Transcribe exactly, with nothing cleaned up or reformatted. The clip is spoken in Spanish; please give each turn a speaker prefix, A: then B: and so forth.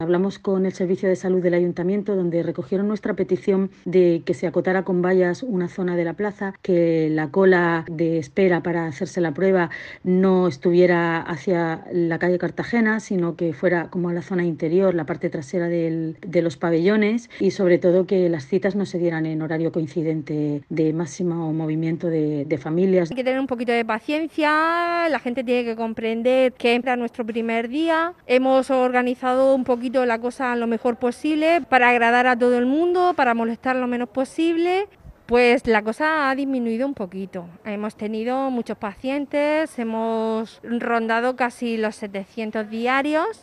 A: Hablamos con el Servicio de Salud del Ayuntamiento, donde recogieron nuestra petición de que se acotara con vallas una zona de la plaza, que la cola de espera para hacerse la prueba no estuviera hacia la calle Cartagena, sino que fuera como a la zona interior, la parte trasera del, de los pabellones, y sobre todo que las citas no se dieran en horario coincidente de máximo movimiento de, de familias.
B: Hay que tener un poquito de paciencia, la gente tiene que comprender que entra nuestro primer día. Hemos organizado un poquito la cosa lo mejor posible para agradar a todo el mundo, para molestar lo menos posible. Pues la cosa ha disminuido un poquito. Hemos tenido muchos pacientes, hemos rondado casi los setecientos diarios.